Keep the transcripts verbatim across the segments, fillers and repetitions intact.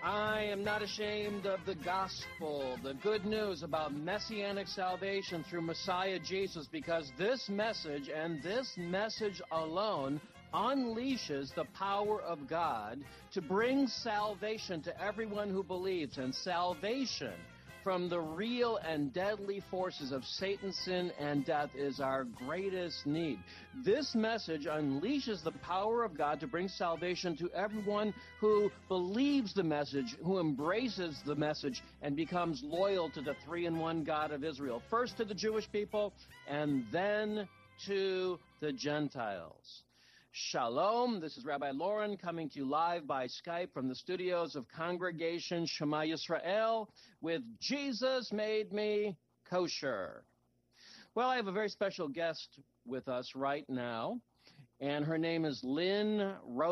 I am not ashamed of the gospel, the good news about messianic salvation through Messiah Jesus, because this message and this message alone unleashes the power of God to bring salvation to everyone who believes, and salvation from the real and deadly forces of Satan, sin, and death is our greatest need. This message unleashes the power of God to bring salvation to everyone who believes the message, who embraces the message, and becomes loyal to the three-in-one God of Israel. First to the Jewish people, and then to the Gentiles. Shalom, this is Rabbi Lauren coming to you live by Skype from the studios of Congregation Shema Yisrael with Jesus Made Me Kosher. Well, I have a very special guest with us right now, and her name is Lynn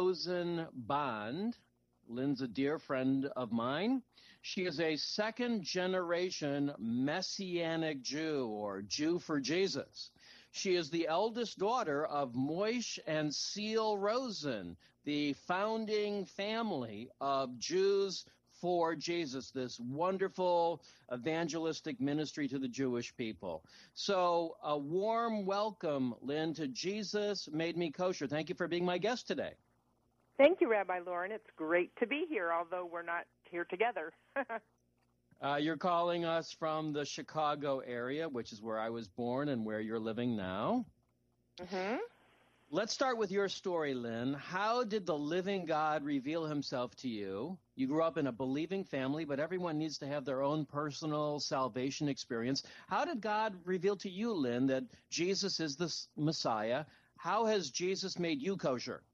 Rosenbond. Lynn's a dear friend of mine. She is a second-generation Messianic Jew, or Jew for Jesus. She is the eldest daughter of Moish and Seal Rosen, the founding family of Jews for Jesus, this wonderful evangelistic ministry to the Jewish people. So a warm welcome, Lynn, to Jesus Made Me Kosher. Thank you for being my guest today. Thank you, Rabbi Lauren. It's great to be here, although we're not here together. Uh, you're calling us from the Chicago area, which is where I was born and where you're living now. Mm-hmm. Let's start with your story, Lynn. How did the living God reveal himself to you? You grew up in a believing family, but everyone needs to have their own personal salvation experience. How did God reveal to you, Lynn, that Jesus is the Messiah? How has Jesus made you kosher?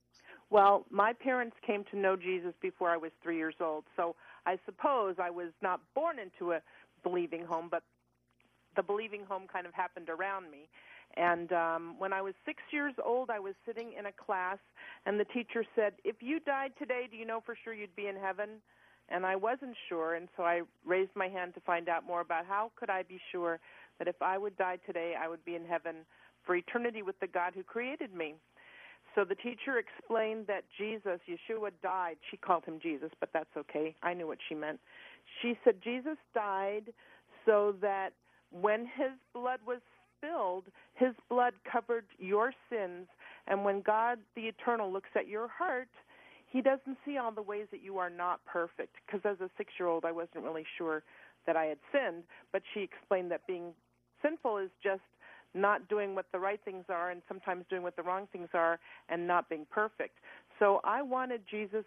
Well, my parents came to know Jesus before I was three years old, so I suppose I was not born into a believing home, but the believing home kind of happened around me. And um, when I was six years old, I was sitting in a class, and the teacher said, if you died today, do you know for sure you'd be in heaven? And I wasn't sure, and so I raised my hand to find out more about how could I be sure that if I would die today, I would be in heaven for eternity with the God who created me. So the teacher explained that Jesus, Yeshua, died. She called him Jesus, but that's okay. I knew what she meant. She said Jesus died so that when his blood was spilled, his blood covered your sins. And when God, the Eternal, looks at your heart, he doesn't see all the ways that you are not perfect. Because as a six-year-old, I wasn't really sure that I had sinned. But she explained that being sinful is just not doing what the right things are and sometimes doing what the wrong things are and not being perfect. So I wanted Jesus'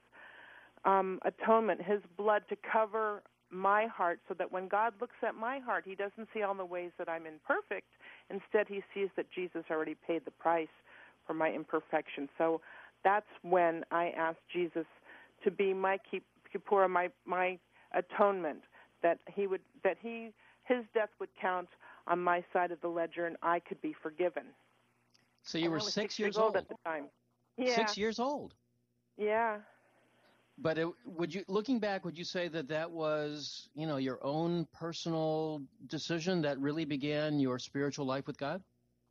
um, atonement, his blood, to cover my heart so that when God looks at my heart, he doesn't see all the ways that I'm imperfect. Instead, he sees that Jesus already paid the price for my imperfection. So that's when I asked Jesus to be my kippur, my my atonement, that he would that he his death would count on my side of the ledger, and I could be forgiven. So you and were six, six years years old at the time. Yeah. Six years old. Yeah. But it, would you, looking back, would you say that that was, you know, your own personal decision that really began your spiritual life with God?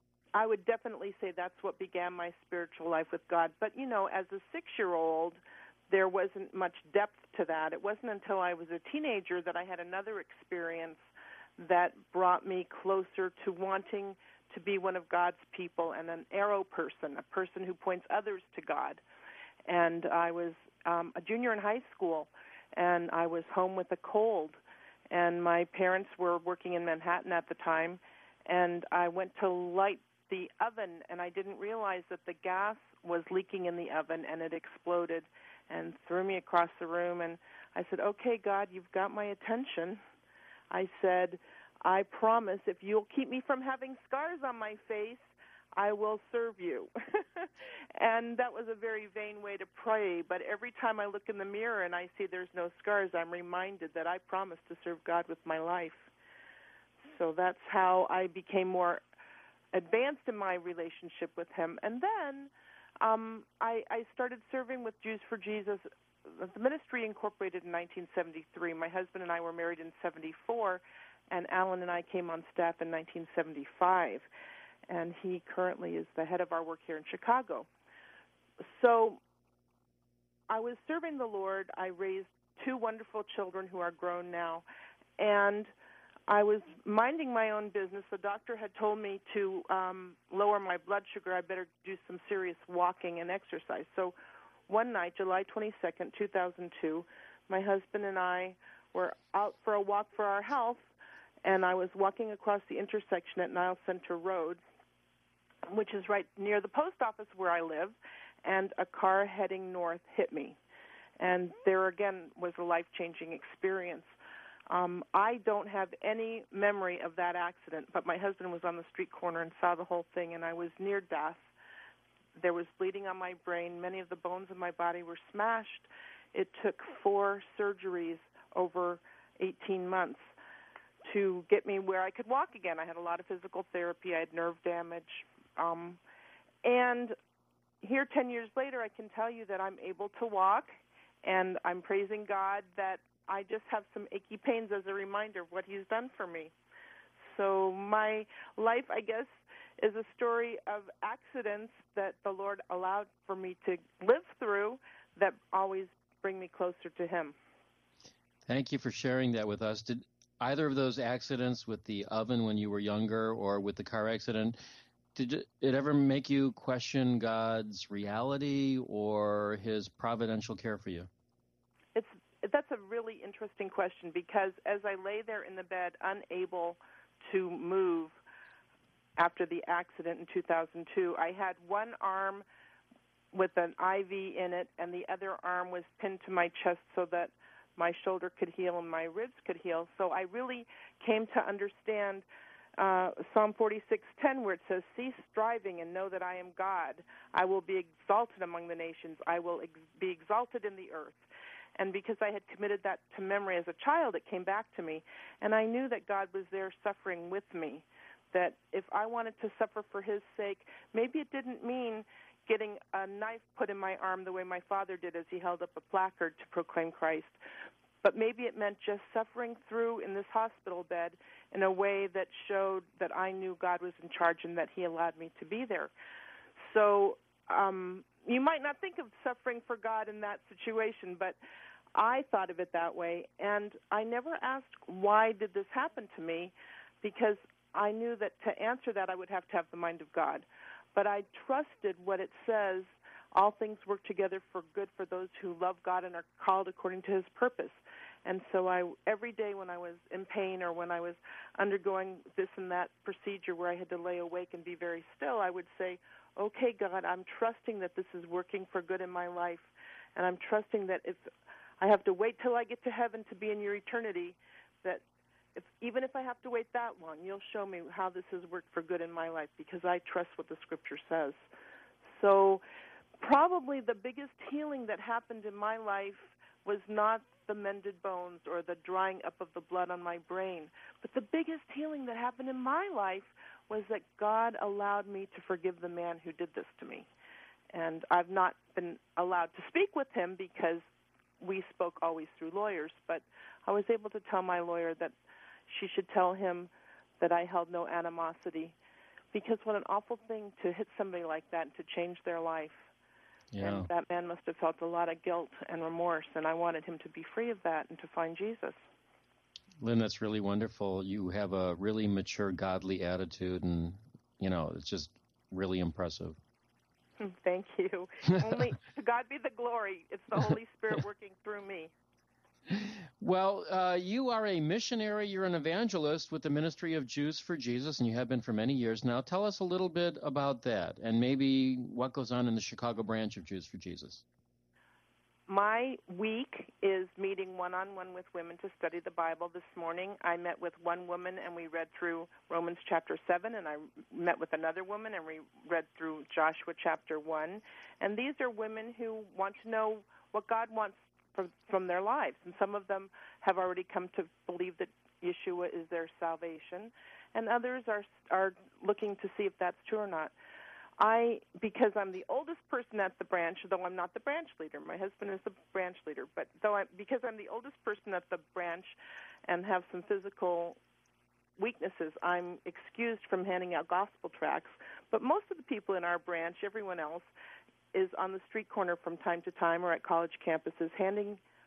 I would definitely say that's what began my spiritual life with God. But, you know, as a six-year-old, there wasn't much depth to that. It wasn't until I was a teenager that I had another experience that brought me closer to wanting to be one of God's people and an arrow person, a person who points others to God. And I was um, a junior in high school, and I was home with a cold. And my parents were working in Manhattan at the time, and I went to light the oven, and I didn't realize that the gas was leaking in the oven, and it exploded and threw me across the room. And I said, okay, God, you've got my attention. I said, I promise if you'll keep me from having scars on my face, I will serve you. And that was a very vain way to pray, but every time I look in the mirror and I see there's no scars, I'm reminded that I promised to serve God with my life. So that's how I became more advanced in my relationship with him. And then um, I, I started serving with Jews for Jesus. The ministry incorporated in nineteen seventy-three. My husband and I were married in seventy-four, and Alan and I came on staff in nineteen seventy-five. And he currently is the head of our work here in Chicago. So I was serving the Lord. I raised two wonderful children who are grown now. And I was minding my own business. The doctor had told me to um, lower my blood sugar. I better do some serious walking and exercise. So one night, July twenty-second, two thousand two, my husband and I were out for a walk for our health, and I was walking across the intersection at Nile Center Road, which is right near the post office where I live, and a car heading north hit me. And there again was a life-changing experience. Um, I don't have any memory of that accident, but my husband was on the street corner and saw the whole thing, and I was near death. There was bleeding on my brain. Many of the bones in my body were smashed. It took four surgeries over eighteen months to get me where I could walk again. I had a lot of physical therapy. I had nerve damage. Um, and here ten years later, I can tell you that I'm able to walk, and I'm praising God that I just have some achy pains as a reminder of what he's done for me. So my life, I guess, is a story of accidents that the Lord allowed for me to live through that always bring me closer to him. Thank you for sharing that with us. Did either of those accidents with the oven when you were younger or with the car accident, did it ever make you question God's reality or his providential care for you? It's That's a really interesting question, because as I lay there in the bed, unable to move after the accident in two thousand two, I had one arm with an I V in it, and the other arm was pinned to my chest so that my shoulder could heal and my ribs could heal. So I really came to understand uh, Psalm forty-six ten, where it says, "Cease striving and know that I am God. I will be exalted among the nations. I will ex- be exalted in the earth." And because I had committed that to memory as a child, it came back to me. And I knew that God was there suffering with me, that if I wanted to suffer for his sake, maybe it didn't mean getting a knife put in my arm the way my father did as he held up a placard to proclaim Christ. But maybe it meant just suffering through in this hospital bed in a way that showed that I knew God was in charge and that he allowed me to be there. So um, you might not think of suffering for God in that situation, but I thought of it that way. And I never asked, why did this happen to me? Because I knew that to answer that, I would have to have the mind of God. But I trusted what it says, all things work together for good for those who love God and are called according to his purpose. And so I, every day when I was in pain or when I was undergoing this and that procedure where I had to lay awake and be very still, I would say, okay, God, I'm trusting that this is working for good in my life. And I'm trusting that if I have to wait till I get to heaven to be in your eternity, that if, even if I have to wait that long, you'll show me how this has worked for good in my life, because I trust what the Scripture says. So probably the biggest healing that happened in my life was not the mended bones or the drying up of the blood on my brain, but the biggest healing that happened in my life was that God allowed me to forgive the man who did this to me. And I've not been allowed to speak with him because we spoke always through lawyers, but I was able to tell my lawyer that she should tell him that I held no animosity, because what an awful thing to hit somebody like that and to change their life. Yeah. And that man must have felt a lot of guilt and remorse, and I wanted him to be free of that and to find Jesus. Lynn, that's really wonderful. You have a really mature, godly attitude, and, you know, it's just really impressive. Thank you. Only to God be the glory. It's the Holy Spirit working through me. Well, uh, you are a missionary. You're an evangelist with the Ministry of Jews for Jesus, and you have been for many years now. Tell us a little bit about that and maybe what goes on in the Chicago branch of Jews for Jesus. My week is meeting one-on-one with women to study the Bible. This morning I met with one woman and we read through Romans chapter seven, and I met with another woman and we read through Joshua chapter one. And these are women who want to know what God wants from, from their lives. And some of them have already come to believe that Yeshua is their salvation, and others are are looking to see if that's true or not. I, because I'm the oldest person at the branch, though I'm not the branch leader. My husband is the branch leader, but though I, because I'm the oldest person at the branch and have some physical weaknesses, I'm excused from handing out gospel tracts. But most of the people in our branch, everyone else, is on the street corner from time to time or at college campuses handing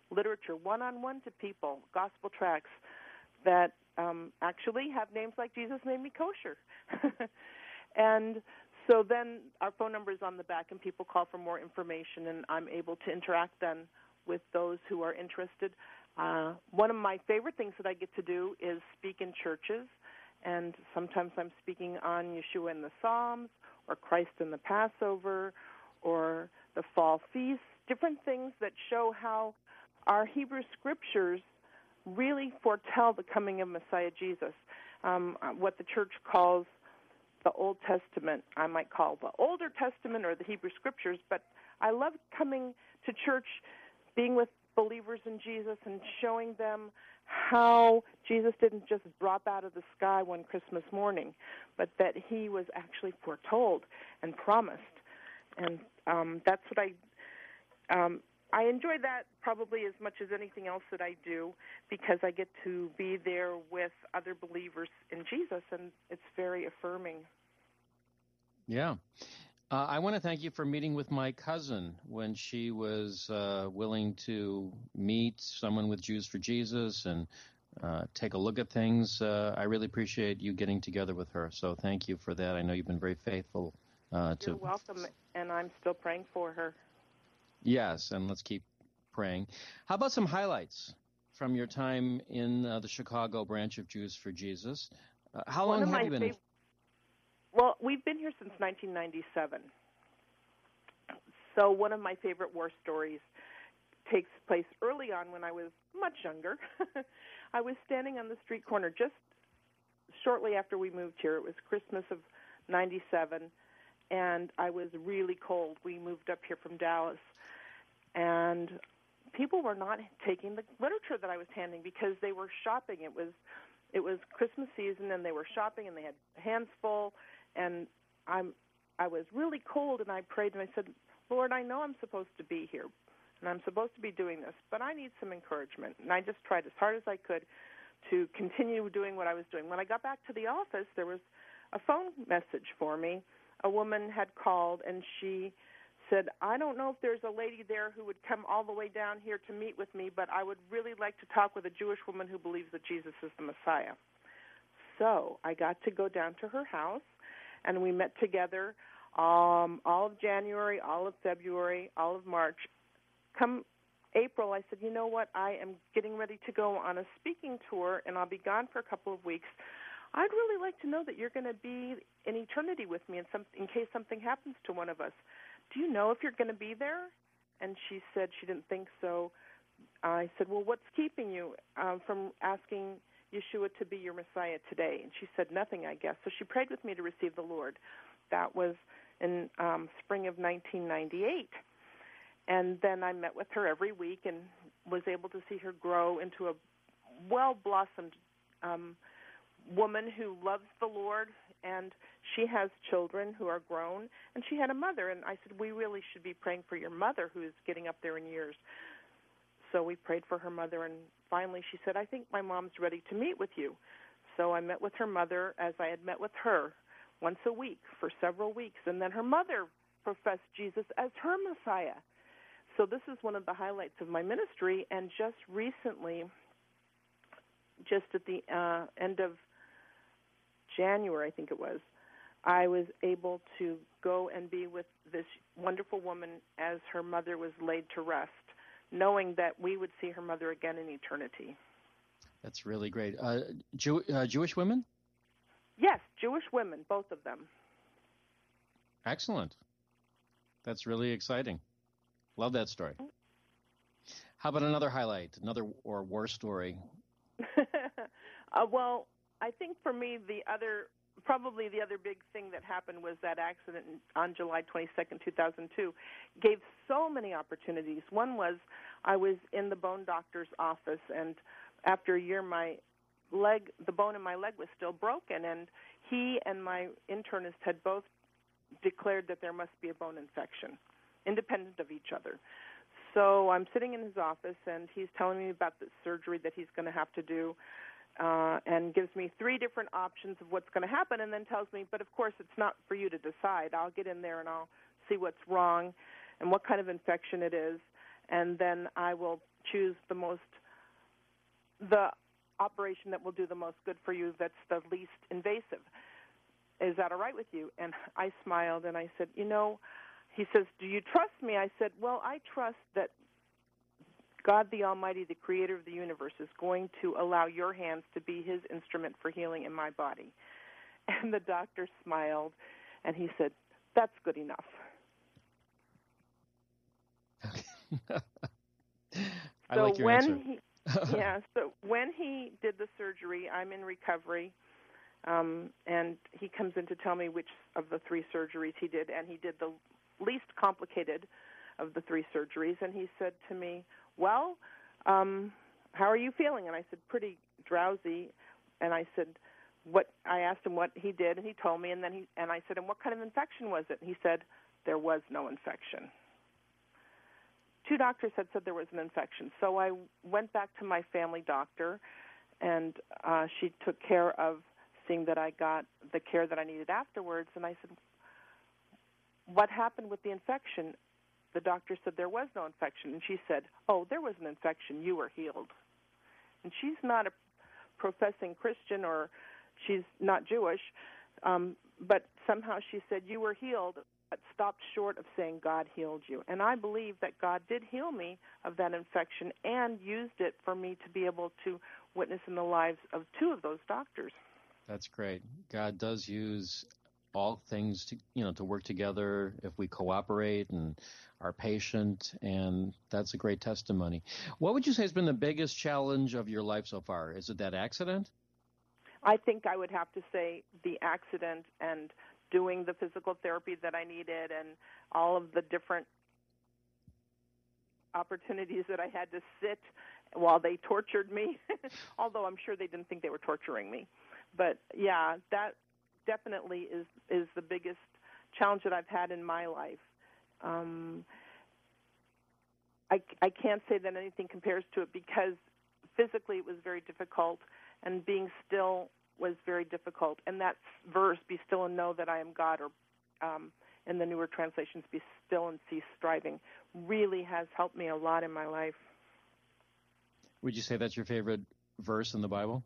literature, one-on-one to people, gospel tracts that um, actually have names like Jesus Made Me Kosher. And so then our phone number is on the back, and people call for more information, and I'm able to interact then with those who are interested. Uh, one of my favorite things that I get to do is speak in churches, and sometimes I'm speaking on Yeshua in the Psalms, or Christ in the Passover, or the fall feast, different things that show how our Hebrew scriptures really foretell the coming of Messiah Jesus. Um, what the church calls the Old Testament, I might call the Older Testament or the Hebrew scriptures, but I love coming to church, being with believers in Jesus and showing them how Jesus didn't just drop out of the sky one Christmas morning, but that he was actually foretold and promised. And um, that's what I, um, I enjoy that probably as much as anything else that I do, because I get to be there with other believers in Jesus, and it's very affirming. Yeah. Uh, I want to thank you for meeting with my cousin when she was uh, willing to meet someone with Jews for Jesus and uh, take a look at things. Uh, I really appreciate you getting together with her, so thank you for that. I know you've been very faithful. Uh, to... You're welcome, and I'm still praying for her. Yes, and let's keep praying. How about some highlights from your time in uh, the Chicago branch of Jews for Jesus? Uh, how One long have my you been? Fav- well, we've been here since nineteen ninety-seven. So one of my favorite war stories takes place early on when I was much younger. I was standing on the street corner just shortly after we moved here. It was Christmas of ninety-seven, and I was really cold. We moved up here from Dallas, and people were not taking the literature that I was handing because they were shopping. It was it was Christmas season, and they were shopping, and they had hands full, and I'm I was really cold, and I prayed, and I said, Lord, I know I'm supposed to be here, and I'm supposed to be doing this, but I need some encouragement. And I just tried as hard as I could to continue doing what I was doing. When I got back to the office, there was a phone message for me. A woman had called, and she said, I don't know if there's a lady there who would come all the way down here to meet with me, but I would really like to talk with a Jewish woman who believes that Jesus is the Messiah. So I got to go down to her house, and we met together um, all of January, all of February, all of March. Come April, I said, you know what, I am getting ready to go on a speaking tour, and I'll be gone for a couple of weeks. I'd really like to know that you're going to be in eternity with me in, some, in case something happens to one of us. Do you know if you're going to be there? And she said she didn't think so. I said, well, what's keeping you um, from asking Yeshua to be your Messiah today? And she said, nothing, I guess. So she prayed with me to receive the Lord. That was in um, spring of nineteen ninety-eight. And then I met with her every week and was able to see her grow into a well-blossomed um, woman who loves the Lord, and she has children who are grown, and she had a mother. And I said, we really should be praying for your mother, who is getting up there in years. So we prayed for her mother, and finally she said, I think my mom's ready to meet with you. So I met with her mother as I had met with her once a week for several weeks, and then her mother professed Jesus as her Messiah. So this is one of the highlights of my ministry, and just recently, just at the uh, end of January, I think it was, I was able to go and be with this wonderful woman as her mother was laid to rest, knowing that we would see her mother again in eternity. That's really great. Uh, Jew, uh, Jewish women? Yes, Jewish women, both of them. Excellent. That's really exciting. Love that story. How about another highlight, another or war story? uh, well, I think for me, the other, probably the other big thing that happened was that accident on July twenty-second, two thousand two, gave so many opportunities. One was I was in the bone doctor's office, and after a year, my leg, the bone in my leg was still broken, and he and my internist had both declared that there must be a bone infection, independent of each other. So I'm sitting in his office, and he's telling me about the surgery that he's going to have to do, uh, and gives me three different options of what's going to happen, and then tells me, but of course it's not for you to decide. I'll get in there and I'll see what's wrong and what kind of infection it is, and then I will choose the most, the operation that will do the most good for you, that's the least invasive. Is that all right with you? And I smiled, and I said, you know, he says, do you trust me? I said, well, I trust that God the Almighty, the creator of the universe, is going to allow your hands to be his instrument for healing in my body. And the doctor smiled, and he said, that's good enough. I so like your when answer. he, yeah, so when he did the surgery, I'm in recovery, um, and he comes in to tell me which of the three surgeries he did, and he did the least complicated of the three surgeries, and he said to me, well, um, how are you feeling? And I said, pretty drowsy, and I said, what? I asked him what he did, and he told me, and then he and I said, and what kind of infection was it? And he said, there was no infection. Two doctors had said there was an infection, so I went back to my family doctor, and uh, she took care of seeing that I got the care that I needed afterwards, and I said, what happened with the infection? The doctor said there was no infection, and she said, oh, there was an infection, you were healed. And she's not a professing Christian, or she's not Jewish, um, but somehow she said, you were healed, but stopped short of saying God healed you. And I believe that God did heal me of that infection and used it for me to be able to witness in the lives of two of those doctors. That's great. God does use all things to, you know, to work together if we cooperate and are patient, and that's a great testimony. What would you say has been the biggest challenge of your life so far? Is it that accident? I think I would have to say the accident and doing the physical therapy that I needed and all of the different opportunities that I had to sit while they tortured me, although I'm sure they didn't think they were torturing me. But, yeah, that definitely is, is the biggest challenge that I've had in my life. Um, I, I can't say that anything compares to it because physically it was very difficult, and being still was very difficult. And that verse, be still and know that I am God, or um, in the newer translations, be still and cease striving, really has helped me a lot in my life. Would you say that's your favorite verse in the Bible?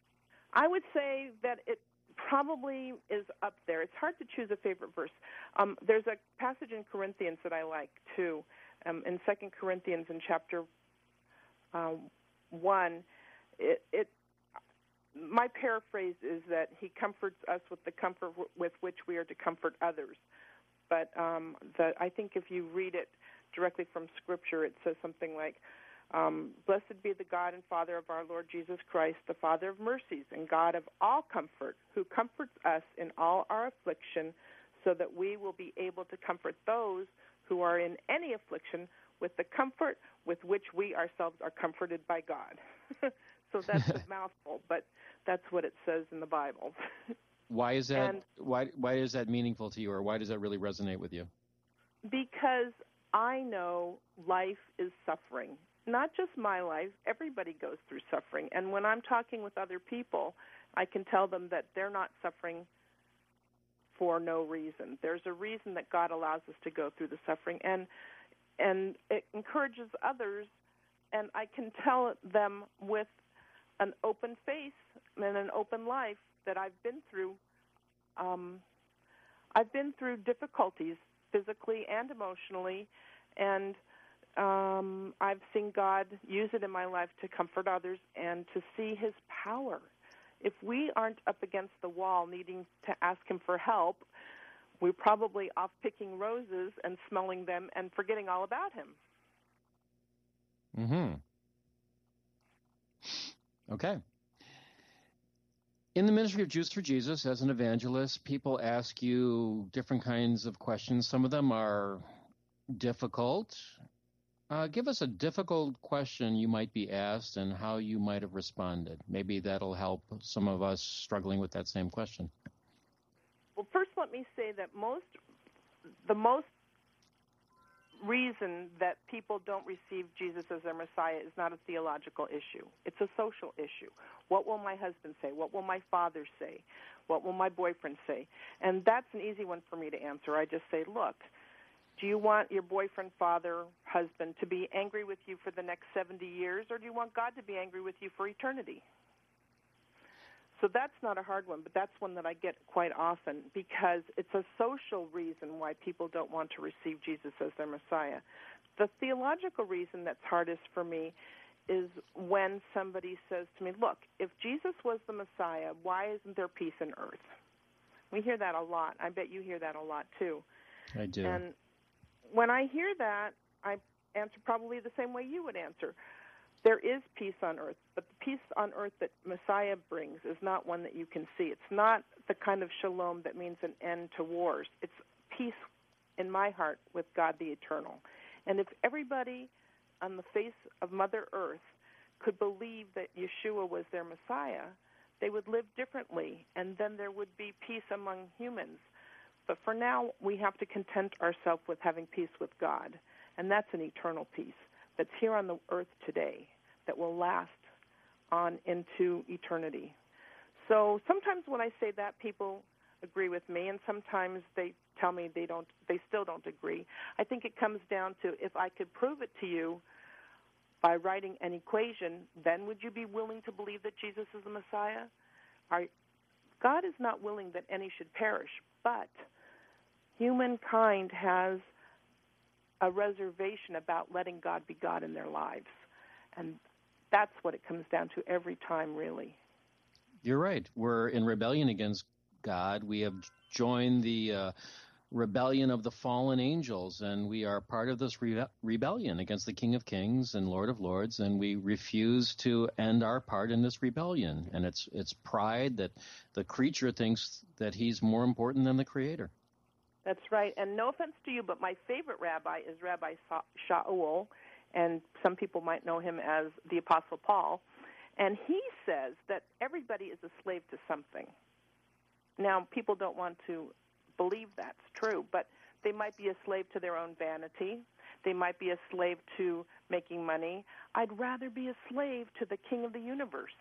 I would say that it probably is up there. It's hard to choose a favorite verse. Um, there's a passage in Corinthians that I like, too. Um, in Second Corinthians in chapter um, one, it, it my paraphrase is that he comforts us with the comfort w- with which we are to comfort others. But um, the, I think if you read it directly from Scripture, it says something like, Um, blessed be the God and Father of our Lord Jesus Christ, the Father of mercies and God of all comfort, who comforts us in all our affliction, so that we will be able to comfort those who are in any affliction with the comfort with which we ourselves are comforted by God. So that's a mouthful, but that's what it says in the Bible. Why is that? And why why is that meaningful to you, or why does that really resonate with you? because I know life is suffering. Not just my life, everybody goes through suffering. And when I'm talking with other people, I can tell them that they're not suffering for no reason. There's a reason that God allows us to go through the suffering, and and it encourages others, and I can tell them with an open face and an open life that I've been through um, I've been through difficulties physically and emotionally, and Um, I've seen God use it in my life to comfort others and to see his power. If we aren't up against the wall needing to ask him for help, we're probably off picking roses and smelling them and forgetting all about him. Mm-hmm. Okay. In the ministry of Jews for Jesus, as an evangelist, people ask you different kinds of questions. Some of them are difficult. Uh, give us a difficult question you might be asked and how you might have responded. Maybe that'll help some of us struggling with that same question. Well, first let me say that most, the most reason that people don't receive Jesus as their Messiah is not a theological issue. It's a social issue. What will my husband say? What will my father say? What will my boyfriend say? And that's an easy one for me to answer. I just say, look, Do you want your boyfriend, father, husband to be angry with you for the next seventy years, or do you want God to be angry with you for eternity? So that's not a hard one, but that's one that I get quite often because it's a social reason why people don't want to receive Jesus as their Messiah. The theological reason that's hardest for me is when somebody says to me, look, if Jesus was the Messiah, why isn't there peace on earth? We hear that a lot. I bet you hear that a lot too. I do. And when I hear that, I answer probably the same way you would answer. There is peace on earth, but the peace on earth that Messiah brings is not one that you can see. It's not the kind of shalom that means an end to wars. It's peace in my heart with God the Eternal. And if everybody on the face of Mother Earth could believe that Yeshua was their Messiah, they would live differently, and then there would be peace among humans. But for now, we have to content ourselves with having peace with God, and that's an eternal peace that's here on the earth today that will last on into eternity. So sometimes when I say that, people agree with me, and sometimes they tell me they don't. They still don't agree. I think it comes down to if I could prove it to you by writing an equation, then would you be willing to believe that Jesus is the Messiah? Are, God is not willing that any should perish, but humankind has a reservation about letting God be God in their lives. And that's what it comes down to every time, really. You're right. We're in rebellion against God. We have joined the uh, rebellion of the fallen angels, and we are part of this re- rebellion against the King of Kings and Lord of Lords, and we refuse to end our part in this rebellion. And it's it's pride that the creature thinks that he's more important than the Creator. That's right. And no offense to you, but my favorite rabbi is Rabbi Shaul, and some people might know him as the Apostle Paul. And he says that everybody is a slave to something. Now, people don't want to believe that's true, but they might be a slave to their own vanity. They might be a slave to making money. I'd rather be a slave to the King of the universe.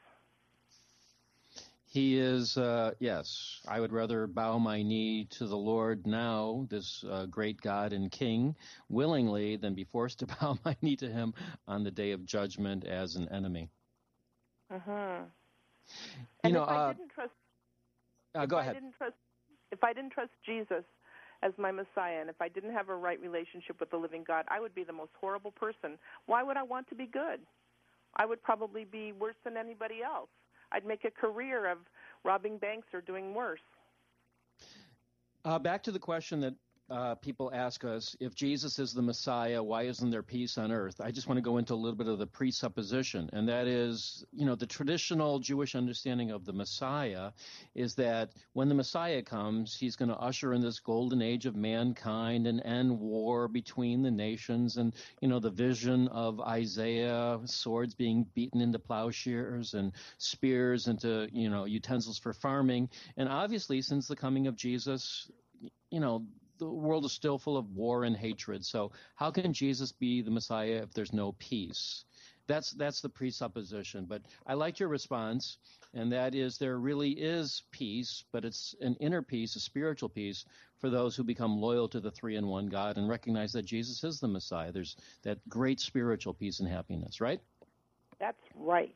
He is, uh, yes, I would rather bow my knee to the Lord now, this uh, great God and King, willingly than be forced to bow my knee to him on the day of judgment as an enemy. Mm-hmm. You and know, if I uh, didn't trust, uh, if go I ahead. Didn't trust, if I didn't trust Jesus as my Messiah, and if I didn't have a right relationship with the living God, I would be the most horrible person. Why would I want to be good? I would probably be worse than anybody else. I'd make a career of robbing banks or doing worse. Uh, back to the question that uh, people ask us, if Jesus is the Messiah, why isn't there peace on earth? I just want to go into a little bit of the presupposition, and that is, you know, the traditional Jewish understanding of the Messiah is that when the Messiah comes, he's going to usher in this golden age of mankind and end war between the nations, and, you know, the vision of Isaiah, swords being beaten into plowshares and spears into, you know, utensils for farming. And obviously, since the coming of Jesus, you know, the world is still full of war and hatred. So how can Jesus be the Messiah if there's no peace? That's that's the presupposition. But I like your response, and that is there really is peace, but it's an inner peace, a spiritual peace for those who become loyal to the three in one God and recognize that Jesus is the Messiah. There's that great spiritual peace and happiness, right? That's right.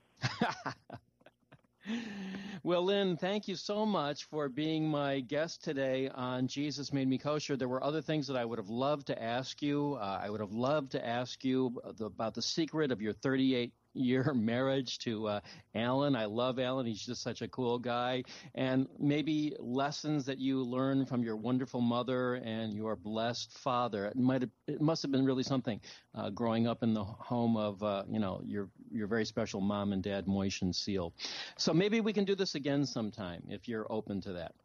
Well, Lynn, thank you so much for being my guest today on Jesus Made Me Kosher. There were other things that I would have loved to ask you. Uh, I would have loved to ask you about the secret of your thirty-eight year marriage to uh, Alan. I love Alan. He's just such a cool guy. And maybe lessons that you learned from your wonderful mother and your blessed father. It might have, it must have been really something uh, growing up in the home of, uh, you know, your your very special mom and dad, Moish and Seal. So maybe we can do this again sometime if you're open to that.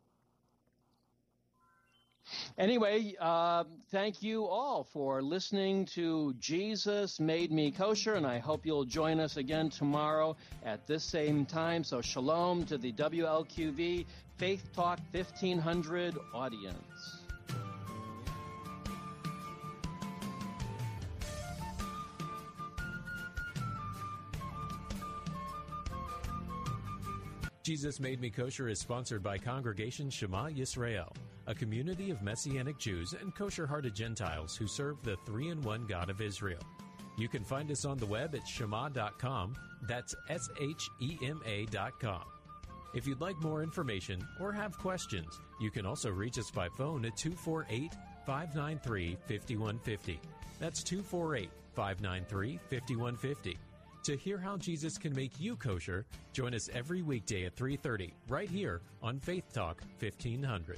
Anyway, uh, thank you all for listening to Jesus Made Me Kosher, and I hope you'll join us again tomorrow at this same time. So shalom to the W L Q V Faith Talk fifteen hundred audience. Jesus Made Me Kosher is sponsored by Congregation Shema Yisrael. a community of Messianic Jews and kosher-hearted Gentiles who serve the three-in-one God of Israel. You can find us on the web at shema dot com. That's S H E M A dot com. If you'd like more information or have questions, you can also reach us by phone at two four eight, five nine three, five one five zero. That's two four eight, five nine three, five one five zero. To hear how Jesus can make you kosher, join us every weekday at three thirty right here on Faith Talk fifteen hundred.